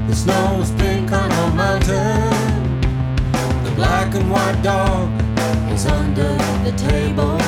The snow is pink on our mountain. The black and white dog is under the table.